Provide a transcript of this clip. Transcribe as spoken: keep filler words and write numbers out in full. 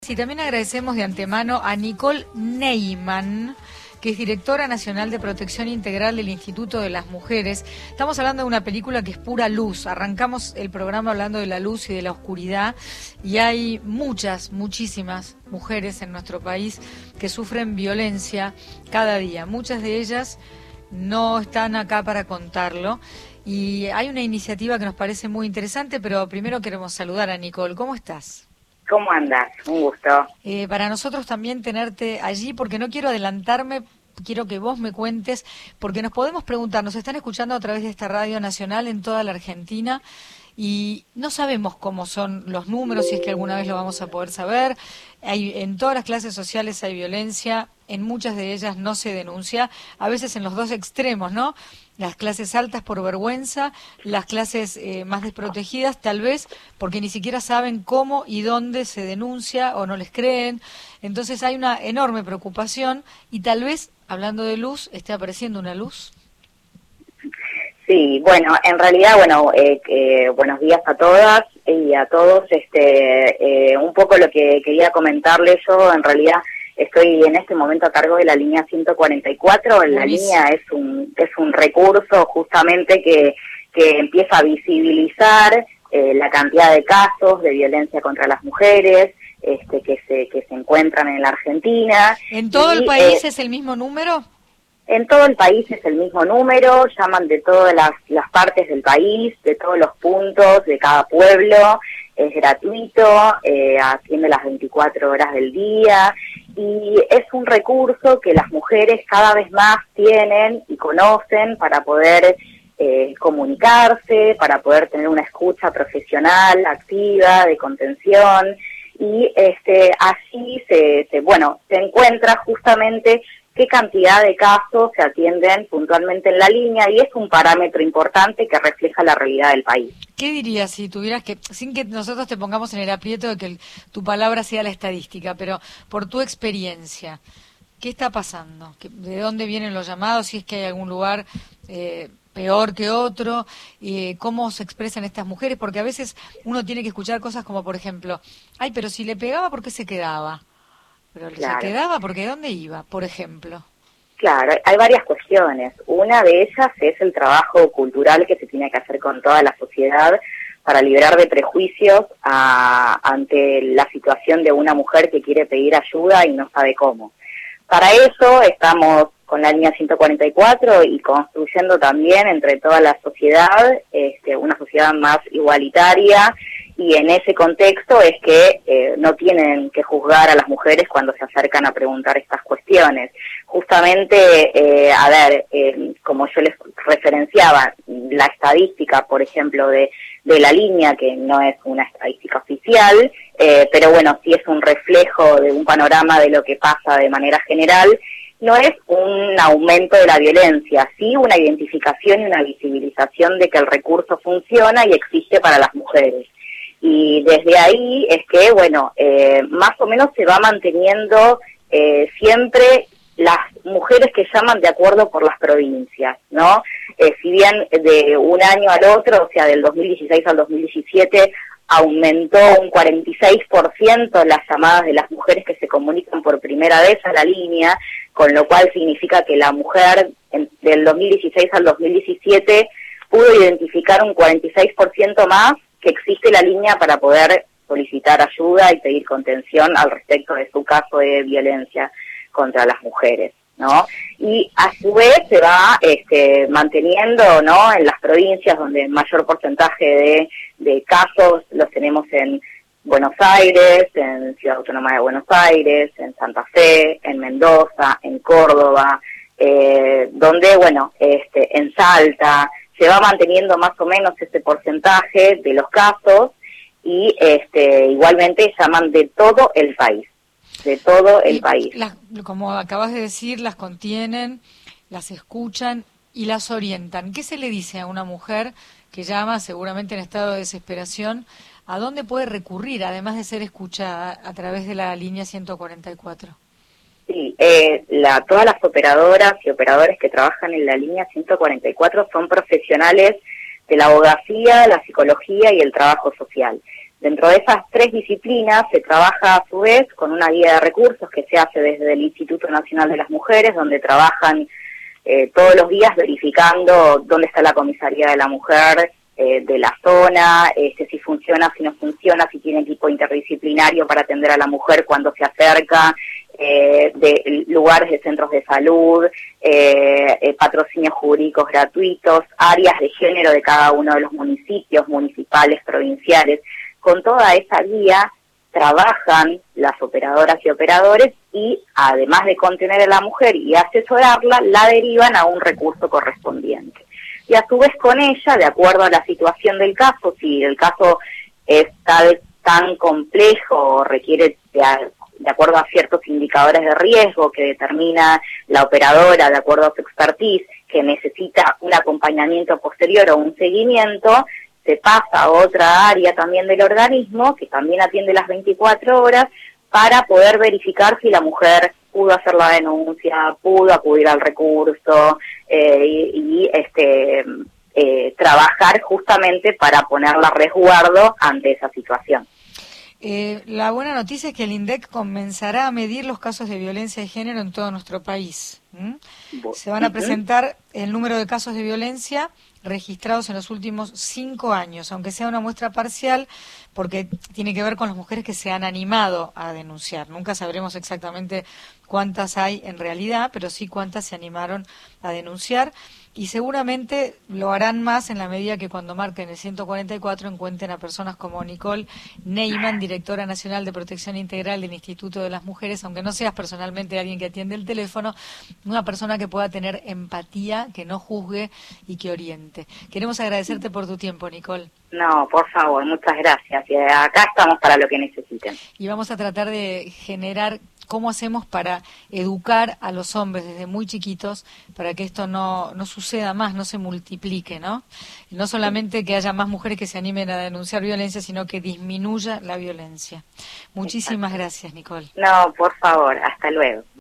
Y también agradecemos de antemano a Nicole Neyman, que es directora nacional de protección integral del Instituto de las Mujeres. Estamos hablando de una película que es pura luz. Arrancamos el programa hablando de la luz y de la oscuridad, y hay muchas, muchísimas mujeres en nuestro país que sufren violencia cada día. Muchas de ellas no están acá para contarlo, y hay una iniciativa que nos parece muy interesante, pero primero queremos saludar a Nicole. ¿Cómo estás? ¿Cómo andás? Un gusto. Eh, para nosotros también tenerte allí, porque no quiero adelantarme, quiero que vos me cuentes, porque nos podemos preguntar, nos están escuchando a través de esta radio nacional en toda la Argentina, y no sabemos cómo son los números, si es que alguna vez lo vamos a poder saber. Hay, en todas las clases sociales hay violencia, en muchas de ellas no se denuncia, a veces en los dos extremos, ¿no? Las clases altas por vergüenza, las clases eh, más desprotegidas tal vez porque ni siquiera saben cómo y dónde se denuncia o no les creen. Entonces hay una enorme preocupación y tal vez, hablando de luz, esté apareciendo una luz. Sí, bueno, en realidad, bueno, eh, eh, buenos días a todas y a todos. Este, eh, un poco lo que quería comentarles yo, en realidad estoy en este momento a cargo de la línea ciento cuarenta y cuatro. La línea es un es un recurso justamente que, que empieza a visibilizar eh, la cantidad de casos de violencia contra las mujeres este, que se que se encuentran en la Argentina. ¿En todo y, el país eh, es el mismo número? En todo el país es el mismo número, llaman de todas las, las partes del país, de todos los puntos, de cada pueblo, es gratuito, eh, atiende las veinticuatro horas del día, y es un recurso que las mujeres cada vez más tienen y conocen para poder eh, comunicarse, para poder tener una escucha profesional, activa, de contención, y este así se, se bueno se encuentra justamente qué cantidad de casos se atienden puntualmente en la línea, y es un parámetro importante que refleja la realidad del país. ¿Qué dirías si tuvieras que, sin que nosotros te pongamos en el aprieto de que el, tu palabra sea la estadística, pero por tu experiencia, qué está pasando? ¿De dónde vienen los llamados? Si es que hay algún lugar eh, peor que otro, eh, ¿cómo se expresan estas mujeres? Porque a veces uno tiene que escuchar cosas como, por ejemplo, ay, pero si le pegaba, ¿por qué se quedaba? Pero claro. ¿Se quedaba? ¿Porque dónde iba, por ejemplo? Claro, hay varias cuestiones. Una de ellas es el trabajo cultural que se tiene que hacer con toda la sociedad para liberar de prejuicios a, ante la situación de una mujer que quiere pedir ayuda y no sabe cómo. Para eso estamos con la línea ciento cuarenta y cuatro y construyendo también entre toda la sociedad este, una sociedad más igualitaria. Y en ese contexto es que eh, no tienen que juzgar a las mujeres cuando se acercan a preguntar estas cuestiones. Justamente, eh, a ver, eh, como yo les referenciaba, la estadística, por ejemplo, de, de la línea, que no es una estadística oficial, eh, pero bueno, sí es un reflejo de un panorama de lo que pasa de manera general, no es un aumento de la violencia, sí una identificación y una visibilización de que el recurso funciona y existe para las mujeres. Y desde ahí es que, bueno, eh, más o menos se va manteniendo eh, siempre las mujeres que llaman de acuerdo por las provincias, ¿no? Eh, si bien de un año al otro, o sea, del dos mil dieciséis al dos mil diecisiete, aumentó un cuarenta y seis por ciento las llamadas de las mujeres que se comunican por primera vez a la línea, con lo cual significa que la mujer en, del dos mil dieciséis al dos mil diecisiete pudo identificar un cuarenta y seis por ciento más que existe la línea para poder solicitar ayuda y pedir contención al respecto de su caso de violencia contra las mujeres, ¿no? Y a su vez se va este, manteniendo, ¿no?, en las provincias donde el mayor porcentaje de, de casos los tenemos en Buenos Aires, en Ciudad Autónoma de Buenos Aires, en Santa Fe, en Mendoza, en Córdoba, eh, donde, bueno, este, en Salta, se va manteniendo más o menos ese porcentaje de los casos y este igualmente llaman de todo el país, de todo el y país. Las, como acabas de decir, las contienen, las escuchan y las orientan. ¿Qué se le dice a una mujer que llama, seguramente en estado de desesperación, a dónde puede recurrir, además de ser escuchada a través de la línea ciento cuarenta y cuatro? Sí, eh, la, todas las operadoras y operadores que trabajan en la línea ciento cuarenta y cuatro son profesionales de la abogacía, la psicología y el trabajo social. Dentro de esas tres disciplinas se trabaja a su vez con una guía de recursos que se hace desde el Instituto Nacional de las Mujeres, donde trabajan eh, todos los días verificando dónde está la comisaría de la mujer eh, de la zona, este, si funciona, si no funciona, si tiene equipo interdisciplinario para atender a la mujer cuando se acerca, eh, de lugares de centros de salud, eh, eh, patrocinios jurídicos gratuitos, áreas de género de cada uno de los municipios, municipales, provinciales. Con toda esa guía trabajan las operadoras y operadores y, además de contener a la mujer y asesorarla, la derivan a un recurso correspondiente. Y a su vez con ella, de acuerdo a la situación del caso, si el caso es tal, tan complejo o requiere, de, de acuerdo a ciertos indicadores de riesgo que determina la operadora, de acuerdo a su expertise, que necesita un acompañamiento posterior o un seguimiento, se pasa a otra área también del organismo, que también atiende las veinticuatro horas, para poder verificar si la mujer pudo hacer la denuncia, pudo acudir al recurso, eh, y, y este eh, trabajar justamente para ponerla a resguardo ante esa situación. Eh, la buena noticia es que el INDEC comenzará a medir los casos de violencia de género en todo nuestro país. ¿Mm? Se van a presentar el número de casos de violencia registrados en los últimos cinco años, aunque sea una muestra parcial, porque tiene que ver con las mujeres que se han animado a denunciar. Nunca sabremos exactamente cuántas hay en realidad, pero sí cuántas se animaron a denunciar, y seguramente lo harán más en la medida que cuando marquen el ciento cuarenta y cuatro encuentren a personas como Nicole Neyman, directora nacional de Protección Integral del Instituto de las Mujeres, aunque no seas personalmente alguien que atiende el teléfono, una persona que pueda tener empatía, que no juzgue y que oriente. Queremos agradecerte por tu tiempo, Nicole. No, por favor, muchas gracias. Y acá estamos para lo que necesiten. Y vamos a tratar de generar cómo hacemos para educar a los hombres desde muy chiquitos para que esto no, no suceda más, no se multiplique, ¿no? No solamente que haya más mujeres que se animen a denunciar violencia, sino que disminuya la violencia. Muchísimas gracias, Nicole. No, por favor, hasta luego.